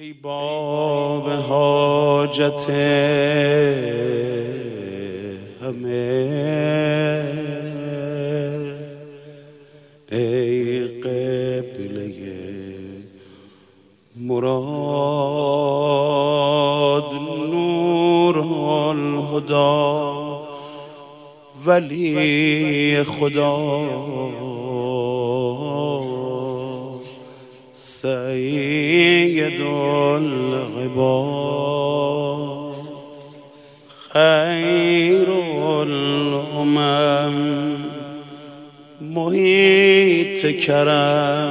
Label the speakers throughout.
Speaker 1: ای باب حاجت همه، ای قبله مراد، نور الهدی، ولی خدا، سید العباد، خیر الامم، محیط کرم،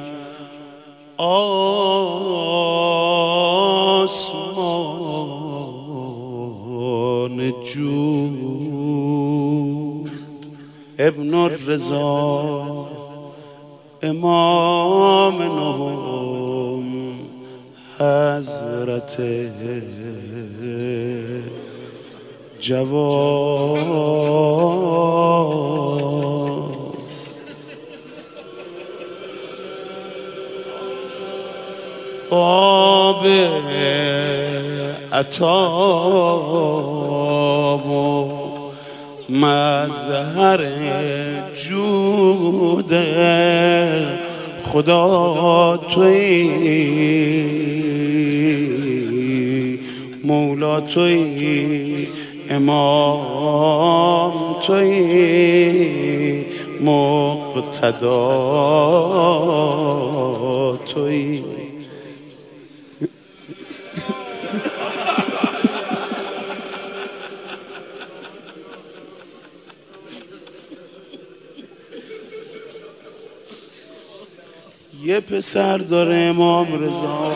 Speaker 1: آسمان جود، ابن الرضا، امام نهم، حضرت جواد. باب عطا و مظهر جود خدا تویی، مولا تویی، امام تویی، مقتدا تویی. یه پسر داره امام رضا،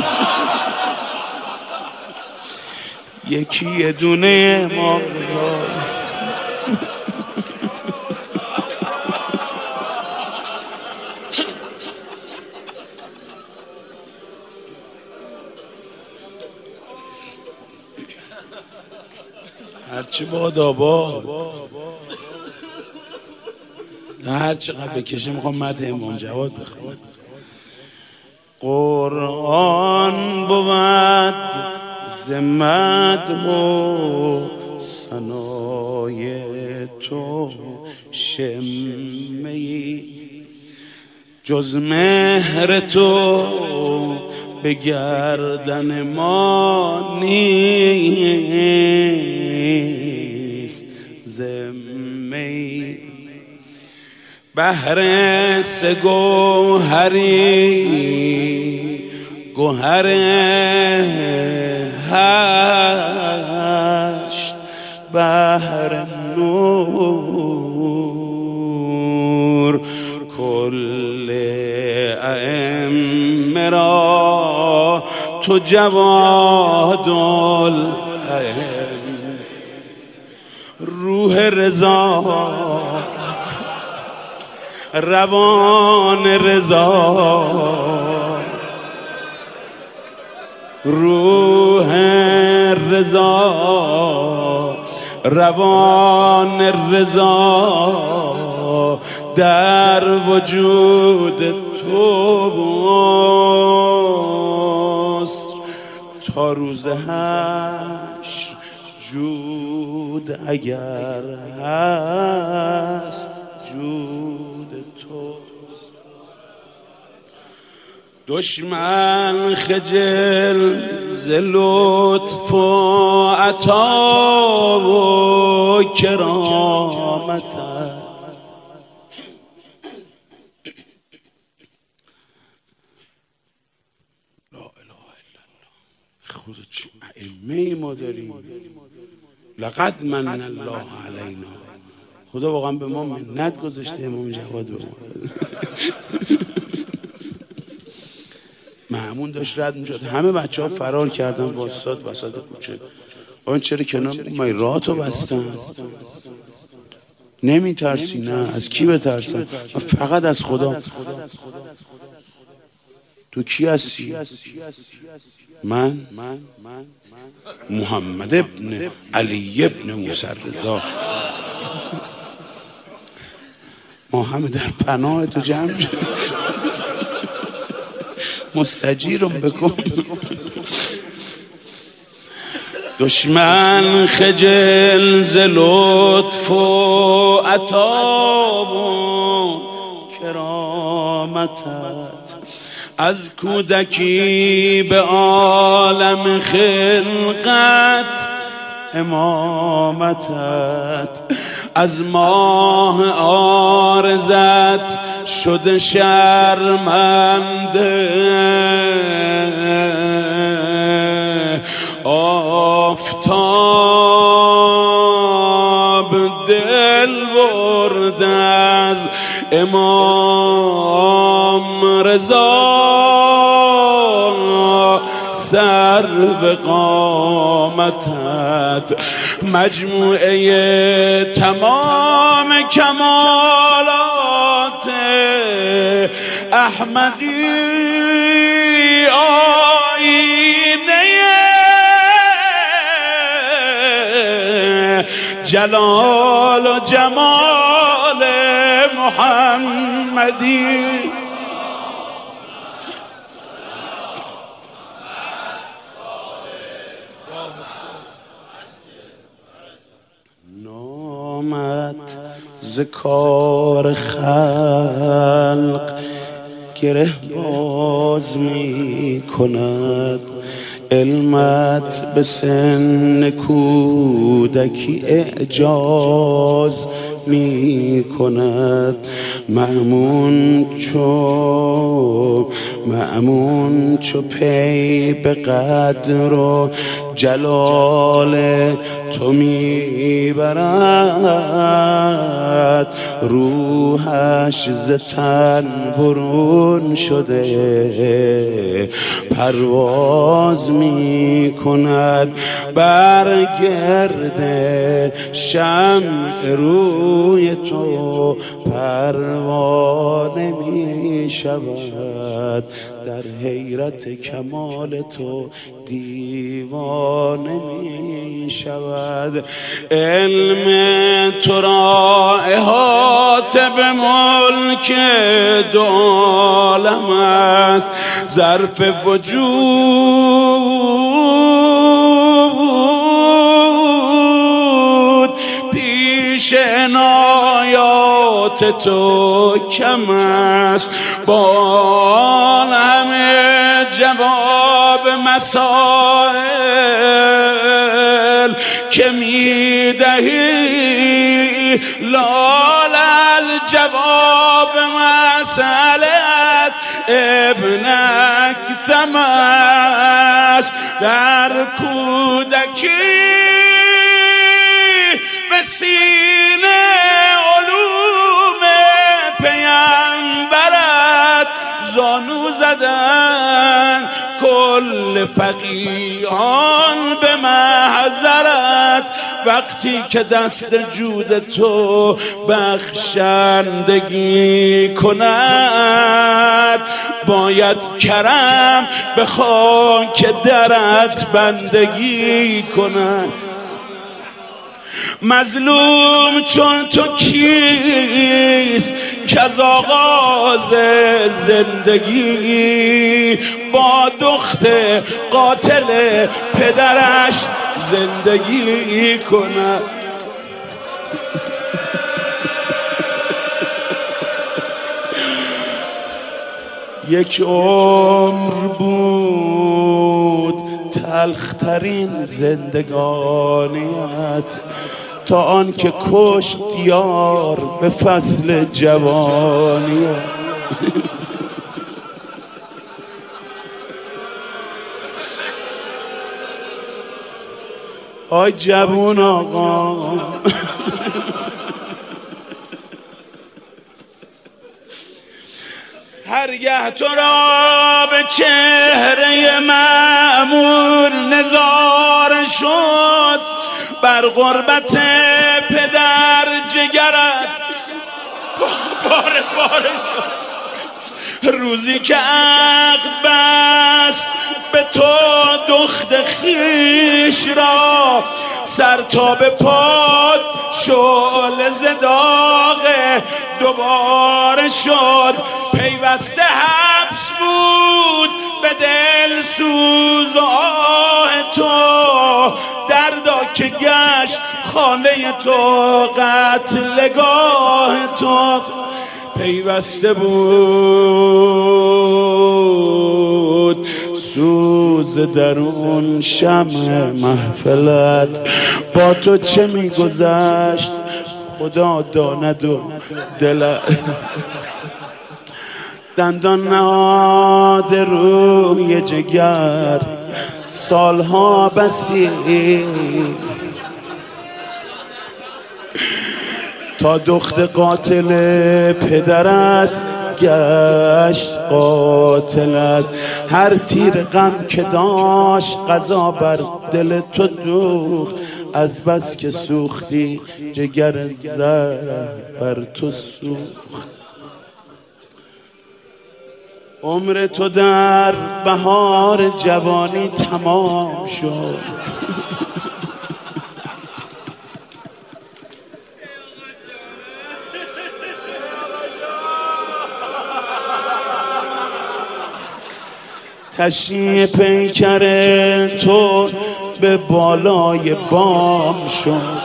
Speaker 1: یکی یه دونه امام رضا. هرچی باد آباد، هر چقدر بکشه میخوام مدح امام جواد بخونم. قرآن بود ز مدح و ثنای تو شمه‌ای، جز مهر تو به گردن ما نیست ذمه‌ای. بحر سه گوهری، گوهر هشت، بحر نور، کل ائمه را تو جواد الائمه. روح رضا، روان رضا، روح رضا، روان رضا، در وجود توست تا روز حشر. جود اگر هست جود توست. دشمن خجل ز لطف و عطا و کرامتت، لا اله الا الله. خود چه ائمه ما داریم. لقد من الله علینا، خدا واقعا به ما منت گذاشته. امام جواد به ما مأمون داشت رد میشد، همه بچه ها فرار کردن، واسطاد وسط کوچه. آن چرا کنار ما راه تو بستن؟ نمی ترسی؟ نه. از کی بترسن؟ فقط از خدا. تو کی هستی؟ من محمد ابن علی ابن موسی رضا. ما همه در پناه تو جمع شد. مستجیرم بکن. دشمن خجل ز لطف و عطا و کرامتت، از کودکی به عالم خلقت امامتت، از ماه عارضت شده شرمنده، آفتاب دل برد از امام رضا، سرو قامتت، مجموعه تمام کمالات احمدی، آینه جلال و جمال محمدی. نامت ز کار خلق گره باز می کند، علمت به سن کودکی اعجاز می کند. مأمون چو پی به قدر و جلال تو می برد، روحش ز تن برون شده پرواز می کند. بر گرد شمع روی تو پروانه می شود، در حیرت کمال تو دیوانه می شود. علم تو را احاطه به ملک دو عالم است، ظرف وجود پیش عنایات تو کم است. با همه جواب مسائل که می دهی، لال از جواب مسئلت ابنک ثم است. در کودکی به سینه علوم پیامبرت زانو زدن، کل فقیهان به محضرت. وقتی که دست جود تو بخشندگی کند، باید کرم به خاک درت بندگی کند. مظلوم چون تو کیست که از آغاز زندگی با دخت قاتل پدرش زندگی کند؟ یک عمر بود تلخترین زندگانیت، تا آن که کشت یار به فصل جوانیت. آی جوون آقا، هرگه تو را به چهره مأمور نظاره شد، بر غربت پدر جگرت پاره پاره شد. روزی که عقد بست به تو دخت خیش را، سر تا به پاد شعله ز داغ دوباره شد. پیوسته حبس بود به دل سوز و آه تو، دردا که گشت خانه تو، قتلگاه تو پیوسته بود سوز درون شمع محفلت. با تو چه میگذشت خدا داند و دلت. دندان نهاد روی جگر سالها بسی، تا دخت قاتل پدرت گشت قاتلت. هر تیر غم که داشت قضا بر دل تو دوخت، از بس که سوختی جگر زهر بر تو سوخت. عمر تو در بهار جوانی تمام شد، تشییع پیکر تو به بالای بام شد،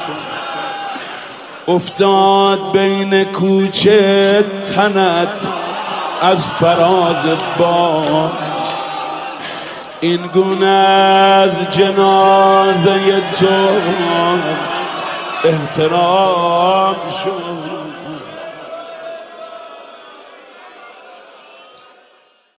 Speaker 1: افتاد بین کوچه تنت از فراز بام. این گونه از جنازه تو احترام شد.